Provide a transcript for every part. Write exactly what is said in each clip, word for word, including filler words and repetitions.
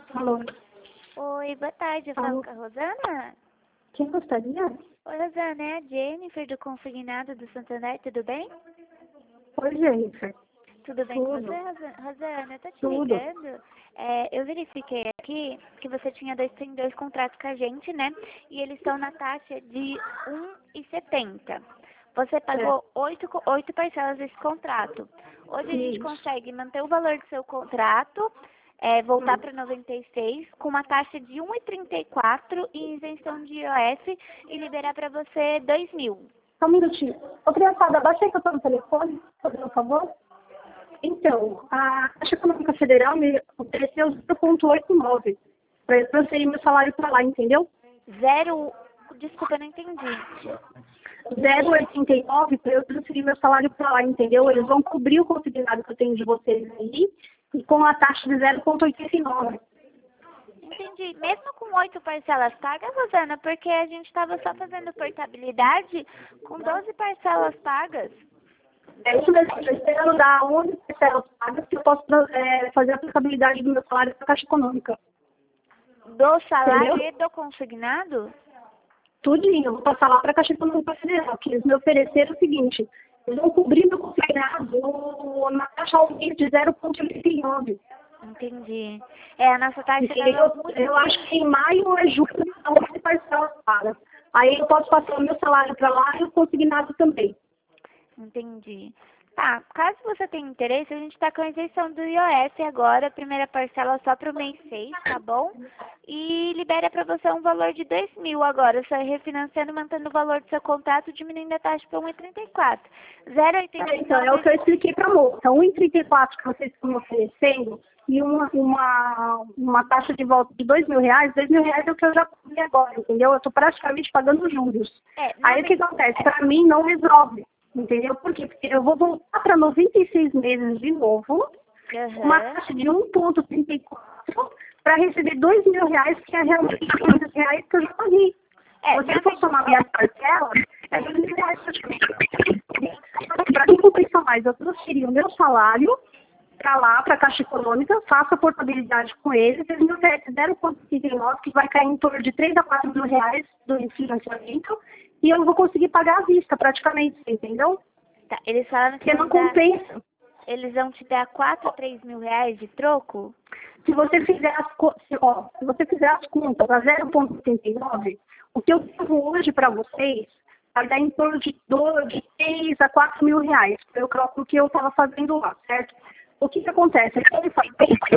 Alô, Oi, boa tarde, eu falo alô, com a Rosana? quem gostaria? Oi, Rosana, é a Jennifer do Consignado do Santander, tudo bem? Oi, Jennifer. Tudo bem com Tudo, você, Rosa- Rosana? Eu tô te tudo. ligando. É, eu verifiquei aqui que você tinha dois, tem dois contratos com a gente, né? E eles estão na taxa de um e setenta. Você É, pagou oito, co- oito parcelas desse contrato. Hoje a gente isso. consegue manter o valor do seu contrato, é, voltar Hum. para noventa e seis, com uma taxa de um e trinta e quatro e isenção de I O F e liberar para você dois mil. Só um minutinho. Ô, criançada, abaixa aí que eu tô no telefone, por favor. Então, a Caixa Econômica Federal me ofereceu zero vírgula oitenta e nove para eu transferir meu salário para lá, entendeu? Zero. Desculpa, eu não entendi. zero vírgula oitenta e nove para eu transferir meu salário para lá, entendeu? Eles vão cobrir o consignado que eu tenho de vocês aí e com a taxa de zero vírgula oitenta e nove. Entendi. Mesmo com oito parcelas pagas, Rosana, porque a gente estava só fazendo portabilidade com doze parcelas pagas. É isso mesmo, estou esperando dar onze parcelas pagas que eu posso é, fazer a aplicabilidade do meu salário para a Caixa Econômica. Do salário Entendeu? e do consignado? Tudinho, eu vou passar lá para a Caixa Econômica Federal, que eles me ofereceram o seguinte, eles vão cobrir meu consignado no- na taxa ao mês de zero vírgula oitenta e nove. Entendi. É, a nossa taxa Porque estava eu, muito. eu acho que em maio ou julho são onze parcelas pagas. Aí eu posso passar o meu salário para lá e o consignado também. Entendi. Tá, caso você tenha interesse, a gente está com a isenção do I O F agora, a primeira parcela só para o mês seis, tá bom? E libera para você um valor de dois mil agora, só refinanciando, mantendo o valor do seu contrato, diminuindo a taxa para um e trinta e quatro. É, então, é o que eu zero vírgula oitenta e nove. expliquei para a moça. um e trinta e quatro que vocês estão me oferecendo e uma, uma, uma taxa de volta de dois mil reais. Dois mil reais é o que eu já comi agora, entendeu? Eu estou praticamente pagando juros. É, Aí o que nove... acontece? Para mim não resolve, entendeu? Por quê? Porque eu vou voltar para noventa e seis meses de novo, com uma Aham. taxa de um vírgula trinta e quatro para receber dois mil reais, que é realmente dois reais que eu já paguei. É, Se na você for verdade... somar minhas parcelas, é dois mil reais praticamente. Para quem compensar mais, eu transferi o meu salário para lá, para a Caixa Econômica, faço a portabilidade com eles, eles me oferecem zero vírgula trinta e nove, que vai cair em torno de três a quatro mil reais do financiamento, e eu vou conseguir pagar à vista praticamente, entendeu? Tá, eles falaram que Porque não vão dar... compensa. Eles vão te dar quatro a três mil reais de troco? Se você fizer as, co- se, ó, se você fizer as contas a zero vírgula oitenta e nove, o que eu devo hoje para vocês vai dar em torno de, do, de três a quatro mil reais, pelo cálculo que eu estava fazendo lá, certo? O que, que acontece? Ele faz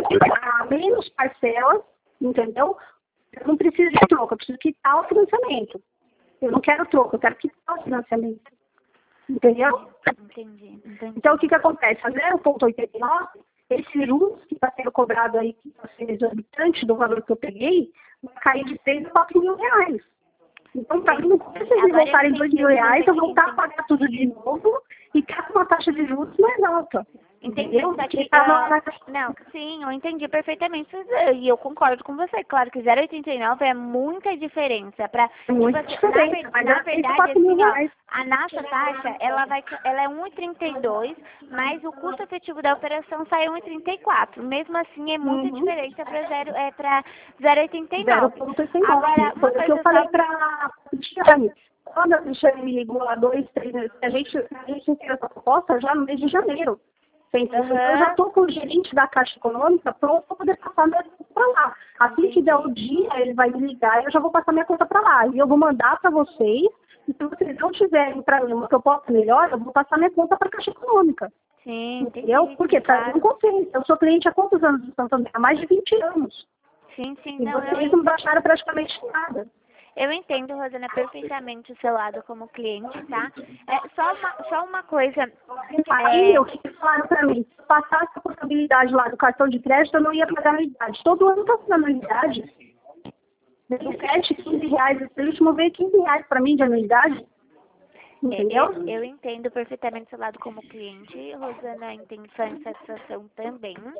a menos parcelas, entendeu? Eu não preciso de troco, eu preciso quitar o financiamento. Eu não quero troco, eu quero quitar o financiamento. Entendeu? Entendi, entendi. Então, o que, que acontece? A zero vírgula oitenta e nove, esse juros que está sendo cobrado aí, que está sendo exorbitante do valor que eu peguei, vai cair de três a quatro mil reais. Então, para mim, não compensa eles Agora eu voltarem dois entendi mil o que reais, você eu quer. voltar a Entendi. pagar tudo de novo e ficar com uma taxa de juros mais alta. Entendi, Entendeu? só Porque que, tá na, ah, na... não, sim, eu entendi perfeitamente e eu concordo com você. Claro que zero vírgula oitenta e nove é muita diferença para, É tipo muito assim, na, diferente, ver- mas na é três a verdade, quatro mil assim, ó, reais. a nossa taxa, ela vai, ela é um e trinta e dois, mas o custo efetivo da operação sai um e trinta e quatro. Mesmo assim, é muita Uhum. diferença para zero, é para zero vírgula oitenta e nove. zero vírgula oitenta e nove. Agora, uma Foi o que eu coisa falei só, para a Cristiane. Quando a Cristiane me ligou lá dois, três meses, a gente, a gente fez essa proposta já no mês de janeiro. Você entendeu? Então, eu já aham, estou com o gerente da Caixa Econômica pronto para poder passar minha conta para lá. Assim que der o entendi. dia, ele vai me ligar e eu já vou passar minha conta para lá. E eu vou mandar para vocês. E se vocês não tiverem para mim uma proposta melhor, eu vou passar minha conta para a Caixa Econômica. Sim, Entendeu? entendi, Porque para mim não claro. compensa. Eu sou cliente há quantos anos do Santander? Há mais de vinte anos. Sim, sim, E não, eu vocês não baixaram praticamente nada. Eu entendo, Rosana, perfeitamente o seu lado como cliente, tá? É, só, uma, só uma coisa. Aí, É, o que que falaram pra mim? Se passasse a possibilidade lá do cartão de crédito, eu não ia pagar anuidade. Todo ano tá pagando anuidade. dezessete, quinze reais. Esse último veio quinze reais pra mim de anuidade. é, eu, Entendeu? eu entendo perfeitamente o seu lado como cliente. Rosana entende sua insatisfação também.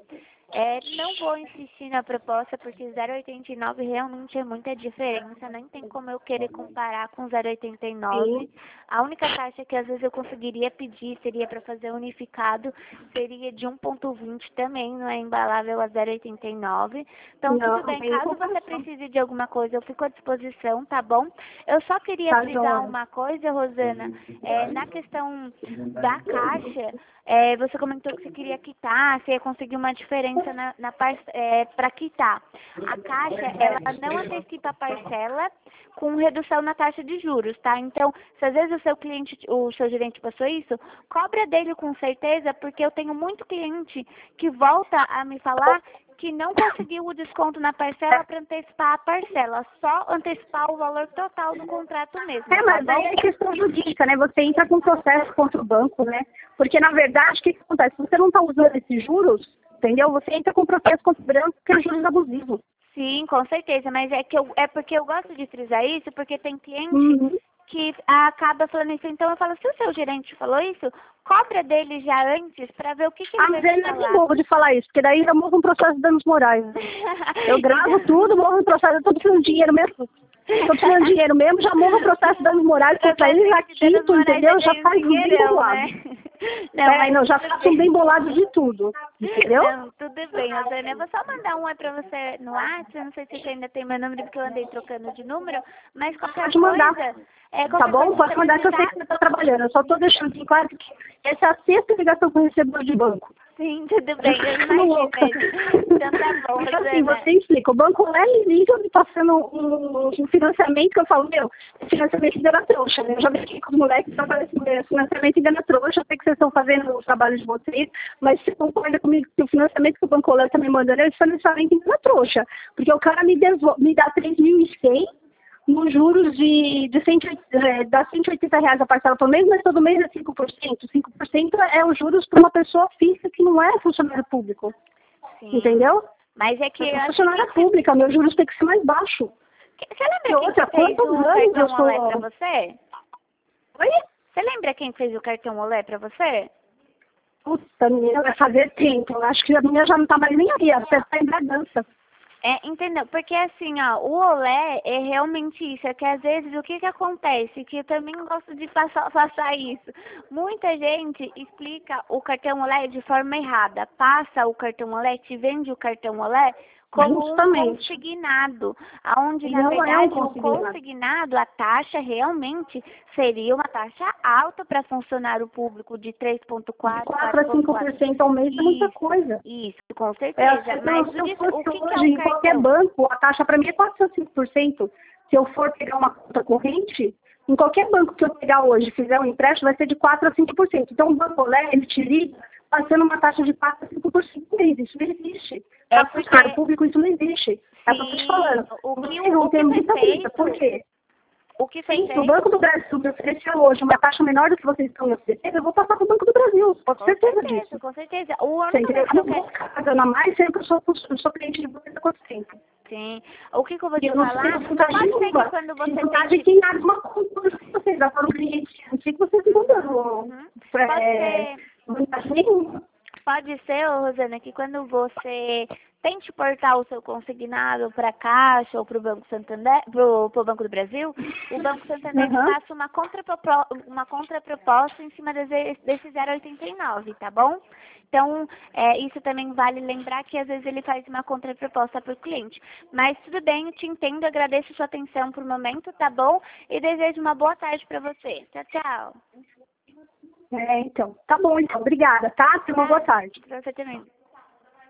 É, não vou insistir na proposta, porque zero vírgula oitenta e nove realmente é muita diferença, nem tem como eu querer comparar com zero vírgula oitenta e nove. Sim. A única taxa que às vezes eu conseguiria pedir seria para fazer unificado, seria de um ponto vinte também, não é embalável a zero vírgula oitenta e nove. Então, Não, tudo bem, tem caso você comparação. precise de alguma coisa, eu fico à disposição, tá bom? Eu só queria Tá, frisar Joana? uma coisa, Rosana, é, na questão da caixa, é, você comentou que você queria quitar, você ia conseguir uma diferença na, na é, para quitar. A Caixa, ela não antecipa a parcela com redução na taxa de juros, tá? Então, se às vezes o seu cliente, o seu gerente passou isso, cobra dele com certeza, porque eu tenho muito cliente que volta a me falar que não conseguiu o desconto na parcela para antecipar a parcela, só antecipar o valor total do contrato mesmo, É, tá mas bom? aí é questão jurídica, né? Você entra com processo contra o banco, né? Porque, na verdade, o que, que acontece? Se você não está usando esses juros, entendeu? Você entra com processo contra o banco, que é juros abusivos. Sim, com certeza, mas é que eu, é porque eu gosto de frisar isso, porque tem cliente Uhum. que acaba falando isso. Então eu falo, se o seu gerente falou isso, cobra dele já antes para ver o que, que ele Às vai vezes te é de falar. bobo de falar isso, porque daí eu morro um processo de danos morais. Né? Eu gravo tudo, morro um processo, eu tô precisando de dinheiro mesmo. Tô precisando de dinheiro mesmo, já morro um processo de danos morais, contra ele já quito, entendeu? Já faz um bem bolado. Né? Não, É, mas não, já tudo faço um bem. bem bolado de tudo, entendeu? Não, tudo bem, Rosana. Eu vou só mandar um oi pra você no WhatsApp. Eu não sei se você ainda tem meu número, porque eu andei trocando de número. Mas qualquer Pode mandar. coisa, é, Tá qualquer bom? coisa Pode você mandar que eu sei precisar. que você está trabalhando. Eu só estou deixando bem claro que essa é a sexta ligação com o recebedor de banco. Sim, tudo bem, eu Ficando imagino louca. mesmo. Então tá bom, Porque assim, Rosana. você explica, o banco lá me liga me passando um, um financiamento que eu falo, meu, esse financiamento engana trouxa, né? Eu já brinquei com os moleques que falam assim, esse financiamento engana trouxa, eu sei que vocês estão fazendo o trabalho de vocês, mas você concorda comigo que o financiamento que o Banco Lá está me mandando é esse financiamento engana trouxa. Porque o cara me, devo, me dá três mil e cem nos juros de, de cento, é, dá cento e oitenta reais a parcela por mês, mas todo mês é cinco por cento. cinco por cento é os juros para uma pessoa física que não é funcionário público. Sim. Entendeu? Mas é que Eu eu sou acho funcionária que... pública, meus juros têm que ser mais baixos. Você lembra E quem outra, que fez quantos o anos eu cartão Olé pra sou... você? Oi? Você lembra quem fez o cartão Olé pra você? Puta, menina, vai fazer tempo. Eu acho que a menina já não tá mais nem aí, ela deve estar em Bragança. É, entendeu? Porque assim, ó, o olé é realmente isso, é que às vezes o que que acontece, que eu também gosto de passar, passar isso. Muita gente explica o cartão olé de forma errada, passa o cartão olé, te vende o cartão olé como Justamente. um consignado, onde E na não é um verdade o consignado. consignado, a taxa realmente seria uma taxa alta para funcionário público de três ponto quatro, quatro a cinco por cento ao mês é muita Isso, coisa. isso, com É, certeza. se Mas eu, o, se eu dis- fosse o que, que é hoje o em qualquer cartão? banco, a taxa para mim é quatro a cinco por cento. Se eu for pegar uma conta corrente, em qualquer banco que eu pegar hoje, fizer um empréstimo, vai ser de quatro a cinco por cento. Então o Banco Olé, ele te liga passando uma taxa de quatro a cinco por cento por mês. Isso não existe. É Para porque- funcionário público, isso não existe. É o que eu estou te Sim, falando. o que, Vocês o, vão o ter que foi muita briga. Por feito, quê? o que foi Sim, se o feito, Banco do Brasil me oferecer hoje uma taxa menor do que vocês estão me oferecendo, eu vou passar para o Banco do Brasil. Pode com ter certeza certeza, disso. com certeza. O Você único entendeu? que Eu eu não vou quero, ficar pagando a mais sendo que eu sou, eu sou cliente de vocês há quanto tempo. sim, o que, que eu vou E te eu não falar, sei não dificuldade pode ser que nenhuma. quando você Dificuldade tente, quem abre uma conta com vocês. Já foram clientes antigos, vocês não dando uhum, pode é, ser, vantagem nenhuma. pode ser, ô, Rosana, que quando você tente portar o seu consignado para a Caixa ou para o Banco Santander, pro, pro Banco do Brasil, o Banco Santander te Uhum. passa uma contrapropo- uma contraproposta em cima desse, desse zero vírgula oitenta e nove, tá bom? Então, é, isso também vale lembrar que às vezes ele faz uma contraproposta para o cliente. Mas tudo bem, eu te entendo, agradeço sua atenção por momento, tá bom? E desejo uma boa tarde para você. Tchau, tchau. É, então. Tá bom, então. Obrigada, tá? Tenha uma boa tarde. Pra você também.